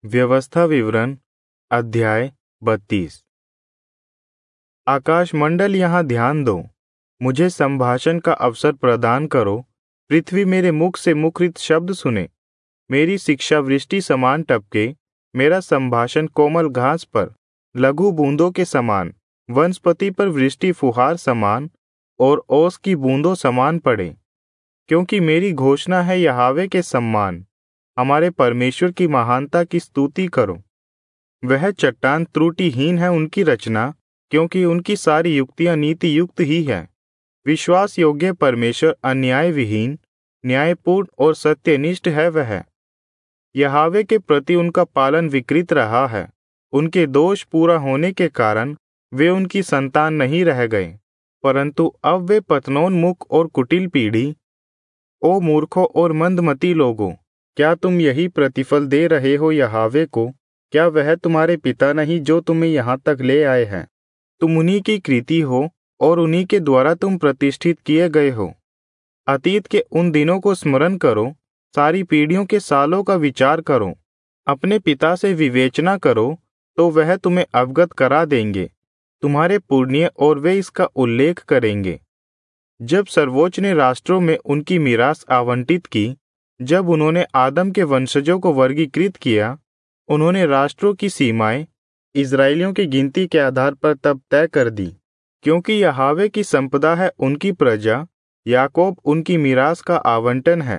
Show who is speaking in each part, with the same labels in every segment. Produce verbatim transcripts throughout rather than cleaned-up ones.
Speaker 1: व्यवस्था विवरण अध्याय बत्तीस। आकाश मंडल यहाँ ध्यान दो, मुझे संभाषण का अवसर प्रदान करो। पृथ्वी मेरे मुख से मुखरित शब्द सुने। मेरी शिक्षा वृष्टि समान टपके, मेरा संभाषण कोमल घास पर लघु बूंदों के समान, वनस्पति पर वृष्टि फुहार समान और ओस की बूंदों समान पड़े। क्योंकि मेरी घोषणा है यहोवा के सम्मान, हमारे परमेश्वर की महानता की स्तुति करो। वह चट्टान त्रुटिहीन है उनकी रचना, क्योंकि उनकी सारी युक्तियां नीति युक्त ही है। विश्वास योग्य परमेश्वर अन्याय विहीन, न्यायपूर्ण और सत्यनिष्ठ है वह। यहोवा के प्रति उनका पालन विकृत रहा है। उनके दोष पूरा होने के कारण वे उनकी संतान नहीं रह गए, परंतु अब वे पतनोन्मुख और कुटिल पीढ़ी। ओ मूर्खों और मंदमती लोगों, क्या तुम यही प्रतिफल दे रहे हो यहोवा को? क्या वह तुम्हारे पिता नहीं जो तुम्हें यहाँ तक ले आए हैं? तुम उन्हीं की कृति हो और उन्हीं के द्वारा तुम प्रतिष्ठित किए गए हो। अतीत के उन दिनों को स्मरण करो, सारी पीढ़ियों के सालों का विचार करो। अपने पिता से विवेचना करो, तो वह तुम्हें अवगत करा देंगे, तुम्हारे पुण्य, और वे इसका उल्लेख करेंगे। जब सर्वोच्च ने राष्ट्रों में उनकी मीरास आवंटित की, जब उन्होंने आदम के वंशजों को वर्गीकृत किया, उन्होंने राष्ट्रों की सीमाएं इस्राएलियों की गिनती के आधार पर तब तय कर दी। क्योंकि यहोवा की संपदा है उनकी प्रजा, याकूब उनकी मीरास का आवंटन है।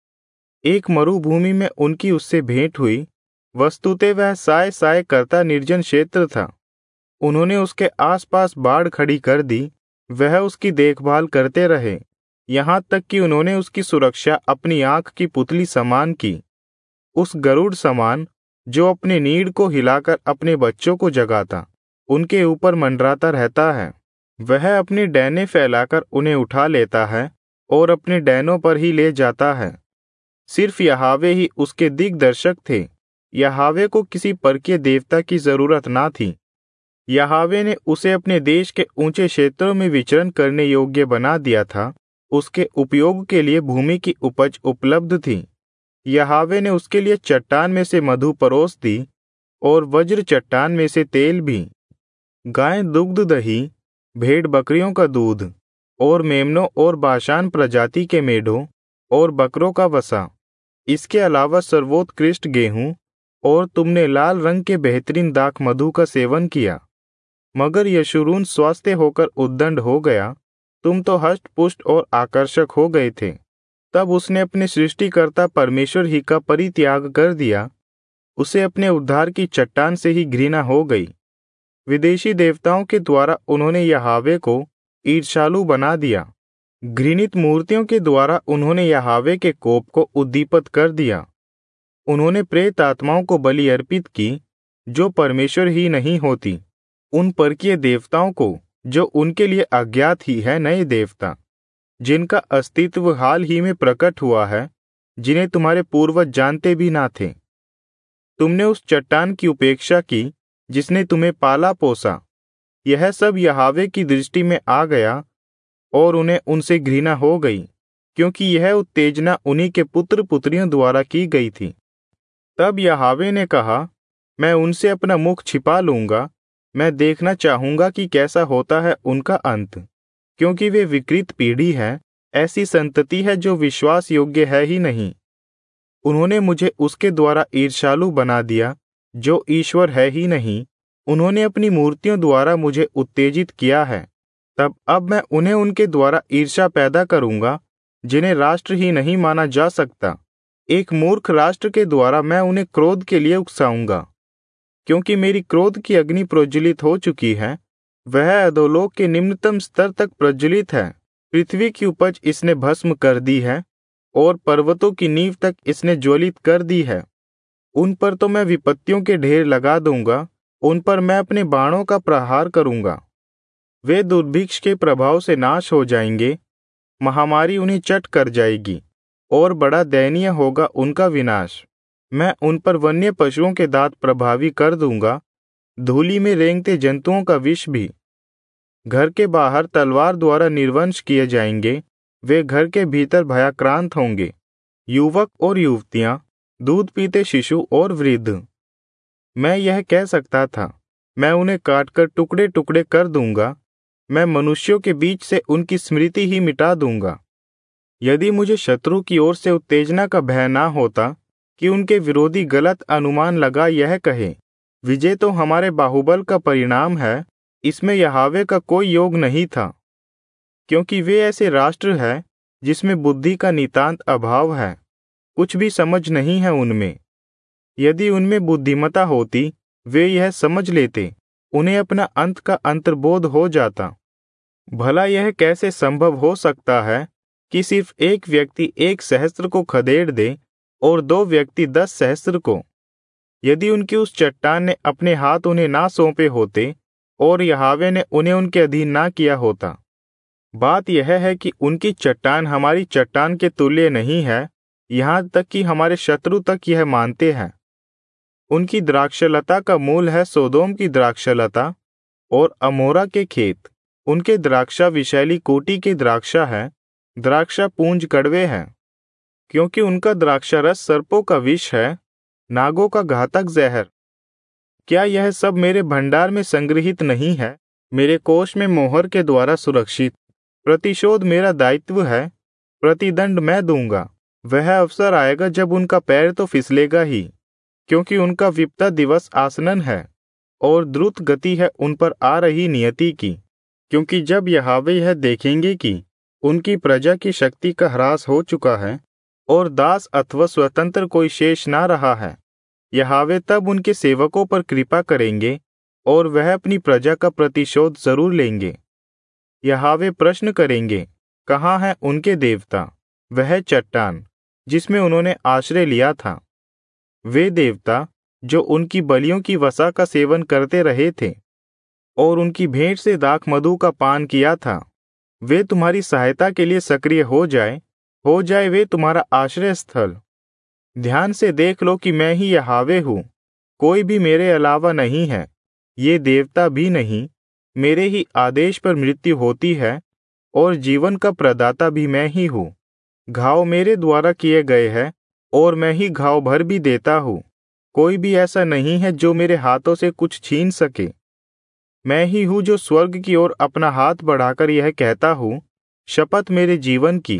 Speaker 1: एक मरुभूमि में उनकी उससे भेंट हुई, वस्तुतः वह साय साय करता निर्जन क्षेत्र था। उन्होंने उसके आसपास बाड़ खड़ी कर दी, वह उसकी देखभाल करते रहे, यहाँ तक कि उन्होंने उसकी सुरक्षा अपनी आंख की पुतली समान की। उस गरुड़ समान जो अपने नीड़ को हिलाकर अपने बच्चों को जगाता, उनके ऊपर मंडराता रहता है। वह अपने डैने फैलाकर उन्हें उठा लेता है और अपने डैनों पर ही ले जाता है। सिर्फ यहोवा ही उसके दिग्दर्शक थे, यहोवा को किसी परकीय देवता की जरूरत ना थी। यहोवा ने उसे अपने देश के ऊंचे क्षेत्रों में विचरण करने योग्य बना दिया था। उसके उपयोग के लिए भूमि की उपज उपलब्ध थी। यहोवा ने उसके लिए चट्टान में से मधु परोस दी और वज्र चट्टान में से तेल भी। गाय दुग्ध दही, भेड़ बकरियों का दूध और मेमनों और बाशान प्रजाति के मेढ़ों और बकरों का वसा, इसके अलावा सर्वोत्कृष्ट गेहूं, और तुमने लाल रंग के बेहतरीन दाख मधु का सेवन किया। मगर यशूरून स्वस्थ होकर उद्दंड हो गया, तुम तो हष्ट पुष्ट और आकर्षक हो गए थे। तब उसने अपने सृष्टिकर्ता परमेश्वर ही का परित्याग कर दिया, उसे अपने उद्धार की चट्टान से ही घृणा हो गई। विदेशी देवताओं के द्वारा उन्होंने यहोवा को ईर्ष्यालु बना दिया। घृणित मूर्तियों के द्वारा उन्होंने यहोवा के कोप को उद्दीपित कर दिया। उन्होंने प्रेत आत्माओं को बलि अर्पित की, जो परमेश्वर ही नहीं होती, उन परकीय देवताओं को जो उनके लिए अज्ञात ही है, नए देवता जिनका अस्तित्व हाल ही में प्रकट हुआ है, जिन्हें तुम्हारे पूर्वज जानते भी ना थे। तुमने उस चट्टान की उपेक्षा की जिसने तुम्हें पाला पोसा। यह सब यहोवा की दृष्टि में आ गया और उन्हें उनसे घृणा हो गई, क्योंकि यह उत्तेजना उन्हीं के पुत्र पुत्रियों द्वारा की गई थी। तब यहोवा ने कहा, मैं उनसे अपना मुख छिपा लूंगा, मैं देखना चाहूंगा कि कैसा होता है उनका अंत, क्योंकि वे विकृत पीढ़ी है, ऐसी संतति है जो विश्वास योग्य है ही नहीं। उन्होंने मुझे उसके द्वारा ईर्ष्यालु बना दिया जो ईश्वर है ही नहीं। उन्होंने अपनी मूर्तियों द्वारा मुझे उत्तेजित किया है। तब अब मैं उन्हें उनके द्वारा ईर्ष्या पैदा करूंगा, जिन्हें राष्ट्र ही नहीं माना जा सकता। एक मूर्ख राष्ट्र के द्वारा मैं उन्हें क्रोध के लिए उकसाऊंगा, क्योंकि मेरी क्रोध की अग्नि प्रज्वलित हो चुकी है। वह अधोलोक के निम्नतम स्तर तक प्रज्वलित है। पृथ्वी की उपज इसने भस्म कर दी है और पर्वतों की नींव तक इसने ज्वलित कर दी है। उन पर तो मैं विपत्तियों के ढेर लगा दूंगा, उन पर मैं अपने बाणों का प्रहार करूंगा। वे दुर्भिक्ष के प्रभाव से नाश हो जाएंगे, महामारी उन्हें चट कर जाएगी और बड़ा दयनीय होगा उनका विनाश। मैं उन पर वन्य पशुओं के दांत प्रभावी कर दूंगा, धूलि में रेंगते जंतुओं का विष भी। घर के बाहर तलवार द्वारा निर्वंश किए जाएंगे, वे घर के भीतर भयाक्रांत होंगे। युवक और युवतियां, दूध पीते शिशु और वृद्ध, मैं यह कह सकता था, मैं उन्हें काटकर टुकड़े टुकड़े कर दूंगा, मैं मनुष्यों के बीच से उनकी स्मृति ही मिटा दूंगा। यदि मुझे शत्रु की ओर से उत्तेजना का भय ना होता कि उनके विरोधी गलत अनुमान लगा यह कहे, विजय तो हमारे बाहुबल का परिणाम है, इसमें यहोवा का कोई योग नहीं था। क्योंकि वे ऐसे राष्ट्र है जिसमें बुद्धि का नितांत अभाव है, कुछ भी समझ नहीं है उनमें। यदि उनमें बुद्धिमता होती वे यह समझ लेते, उन्हें अपना अंत का अंतर्बोध हो जाता। भला यह कैसे संभव हो सकता है कि सिर्फ एक व्यक्ति एक सहस्त्र को खदेड़ दे और दो व्यक्ति दस सहस्त्र को? यदि उनकी उस चट्टान ने अपने हाथ उन्हें ना सौंपे होते और यहोवा ने उन्हें उनके अधीन ना किया होता। बात यह है कि उनकी चट्टान हमारी चट्टान के तुल्य नहीं है, यहाँ तक कि हमारे शत्रु तक यह मानते हैं। उनकी द्राक्षलता का मूल है सोदोम की द्राक्षलता और अमोरा के खेत। उनके द्राक्षा विशैली कोटि के द्राक्षा है, द्राक्षा पूंज कड़वे हैं। क्योंकि उनका द्राक्षा रस सर्पों का विष है, नागों का घातक जहर। क्या यह सब मेरे भंडार में संग्रहित नहीं है, मेरे कोष में मोहर के द्वारा सुरक्षित? प्रतिशोध मेरा दायित्व है, प्रतिदंड मैं दूंगा। वह अवसर आएगा जब उनका पैर तो फिसलेगा ही, क्योंकि उनका विपदा दिवस आसन्न है और द्रुत गति है उन पर आ रही नियति की। क्योंकि जब यहोवा यह देखेंगे कि उनकी प्रजा की शक्ति का ह्रास हो चुका है और दास अथवा स्वतंत्र कोई शेष ना रहा है, यहोवा तब उनके सेवकों पर कृपा करेंगे और वह अपनी प्रजा का प्रतिशोध जरूर लेंगे। यहोवा प्रश्न करेंगे, कहाँ है उनके देवता, वह चट्टान जिसमें उन्होंने आश्रय लिया था? वे देवता जो उनकी बलियों की वसा का सेवन करते रहे थे और उनकी भेंट से दाख मधु का पान किया था, वे तुम्हारी सहायता के लिए सक्रिय हो जाए हो जाए वे तुम्हारा आश्रय स्थल। ध्यान से देख लो कि मैं ही यहोवा हूँ, कोई भी मेरे अलावा नहीं है, ये देवता भी नहीं। मेरे ही आदेश पर मृत्यु होती है और जीवन का प्रदाता भी मैं ही हूँ। घाव मेरे द्वारा किए गए हैं और मैं ही घाव भर भी देता हूँ। कोई भी ऐसा नहीं है जो मेरे हाथों से कुछ छीन सके। मैं ही हूँ जो स्वर्ग की ओर अपना हाथ बढ़ाकर यह कहता हूँ, शपथ मेरे जीवन की,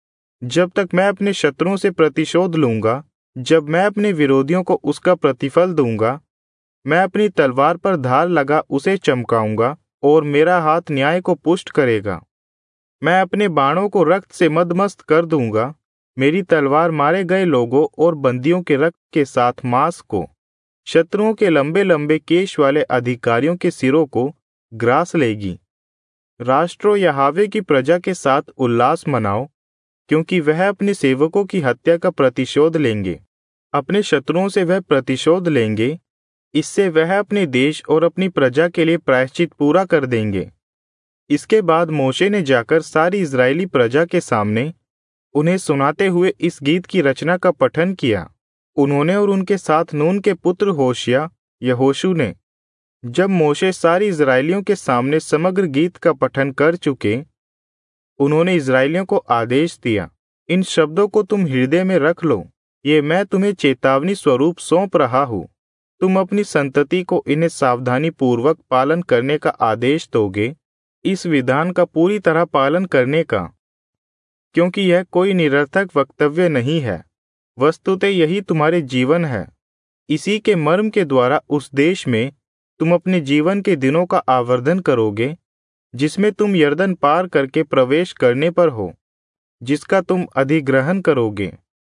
Speaker 1: जब तक मैं अपने शत्रुओं से प्रतिशोध लूंगा, जब मैं अपने विरोधियों को उसका प्रतिफल दूंगा, मैं अपनी तलवार पर धार लगा उसे चमकाऊंगा और मेरा हाथ न्याय को पुष्ट करेगा। मैं अपने बाणों को रक्त से मदमस्त कर दूंगा, मेरी तलवार मारे गए लोगों और बंदियों के रक्त के साथ मांस को, शत्रुओं के लंबे लंबे केश वाले अधिकारियों के सिरों को ग्रास लेगी। राष्ट्रों यहोवा की प्रजा के साथ उल्लास मनाओ, क्योंकि वह अपने सेवकों की हत्या का प्रतिशोध लेंगे। अपने शत्रुओं से वह प्रतिशोध लेंगे, इससे वह अपने देश और अपनी प्रजा के लिए प्रायश्चित पूरा कर देंगे। इसके बाद मोशे ने जाकर सारी इजरायली प्रजा के सामने उन्हें सुनाते हुए इस गीत की रचना का पठन किया। उन्होंने और उनके साथ नून के पुत्र होशिया यहोशू ने। जब मोशे सारी इजरायलियों के सामने समग्र गीत का पठन कर चुके, उन्होंने इजरायलियों को आदेश दिया, इन शब्दों को तुम हृदय में रख लो, ये मैं तुम्हें चेतावनी स्वरूप सौंप रहा हूँ। तुम अपनी संतति को इन्हें सावधानी पूर्वक पालन करने का आदेश दोगे, इस विधान का पूरी तरह पालन करने का, क्योंकि यह कोई निरर्थक वक्तव्य नहीं है, वस्तुतः यही तुम्हारे जीवन है। इसी के मर्म के द्वारा उस देश में तुम अपने जीवन के दिनों का आवर्धन करोगे, जिसमें तुम यरदन पार करके प्रवेश करने पर हो, जिसका तुम अधिग्रहण करोगे।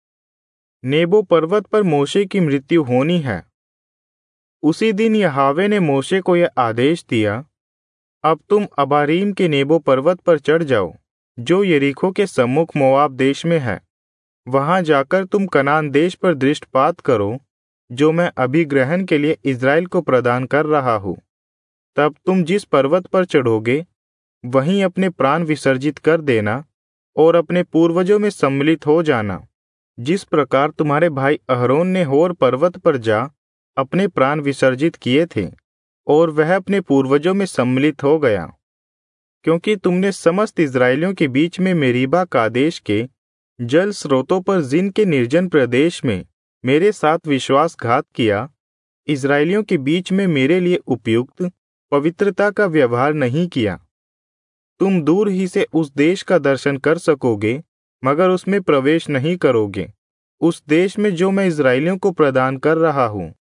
Speaker 1: नेबो पर्वत पर मोशे की मृत्यु होनी है। उसी दिन यहोवा ने मोशे को यह आदेश दिया, अब तुम अबारीम के नेबो पर्वत पर चढ़ जाओ, जो यरीखो के सम्मुख मोआब देश में है। वहां जाकर तुम कनान देश पर दृष्टिपात करो, जो मैं अभिग्रहण के लिए इज़राइल को प्रदान कर रहा हूँ। तब तुम जिस पर्वत पर चढ़ोगे, वहीं अपने प्राण विसर्जित कर देना और अपने पूर्वजों में सम्मिलित हो जाना, जिस प्रकार तुम्हारे भाई अहरोन ने होर पर्वत पर जा अपने प्राण विसर्जित किए थे और वह अपने पूर्वजों में सम्मिलित हो गया। क्योंकि तुमने समस्त इज़राइलियों के बीच में मेरीबा कादेश के जल स्रोतों पर जिन के निर्जन प्रदेश में मेरे साथ विश्वासघात किया, इस्राएलियों के बीच में मेरे लिए उपयुक्त पवित्रता का व्यवहार नहीं किया। तुम दूर ही से उस देश का दर्शन कर सकोगे, मगर उसमें प्रवेश नहीं करोगे, उस देश में जो मैं इस्राएलियों को प्रदान कर रहा हूं।